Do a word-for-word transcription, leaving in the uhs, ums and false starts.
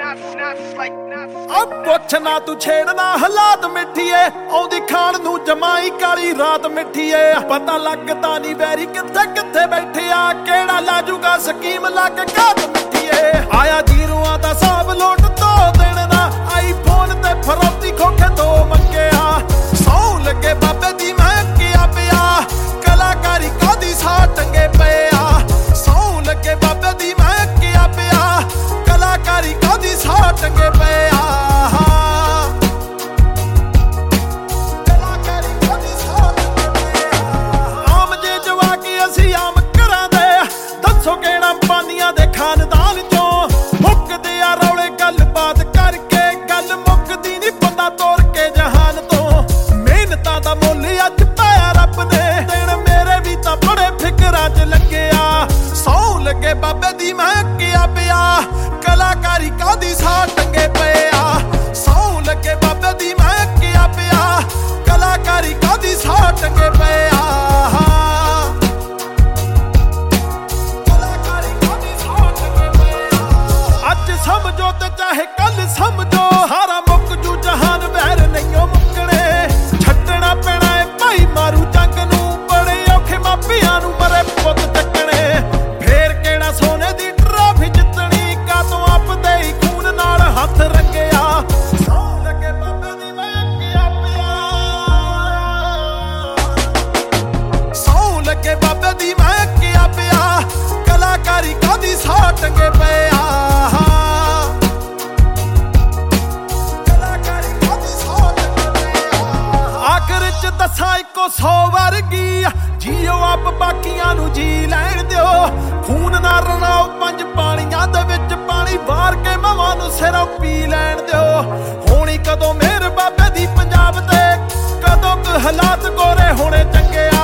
अब पुछ ना तू छेड़ना हालात मिठिए आउंदी खान नू जमाई काली रात मिठिए पता लगदा नी वैरी किथे किथे बैठे आ केड़ा लाजूगा स्कीम लग घात मिठिए आया जीरुआं दा साब लोट तो देण ना आई फोन ते फरौती खोखे तो मंगे आ सौ लगे बाबे दी मैं किया पिया कलाकारी कादी सा टंगे पे आ सौ लगे बाबे दी मैं किया पिया कलाकारी कादी सा टंगे पे आ खानदान चों मुकदे आ रौले गलबात करके गल मुकदी नी पता तोड़ के जहान तो मेहनतां दा मुल अज पाया रब ने दिन मेरे भी तां बड़े फिकरां च लगे आ सौ लगे बाबे दी मैं किया पिया कलाकारी कादी सा टंगे पे आ सौ लगे बाबे दी मैं किया पिया कलाकारी कादी सा टंगे पे आ समझो ते चाहे कल समझो हारा मुक जू जहान वैर नहीं मुकने छड्डना पैना है भाई मारू जंग नू बड़े औखे मापियां नू मरे पुत चकने फेर केड़ा सोने दी ट्राफी जितनी का तू आपदे ही खून नाल हथ रंगिया सौ लगे बाबे दी मैं किया पिया सौ लगे बाबे दी मैं किया पिया कलाकारी कादी सा टंगे पे आ दसा इको सौ वर्गी जियो आप बाकियां नू जी लैण दिओ खून ना रलाओ पंज पानियां दे विच पानी वार के मवां नू सिरों पी लैण दिओ होनी कदों मेहर बाबे दी पंजाब ते कदों क हालात गोरे होने चंगे।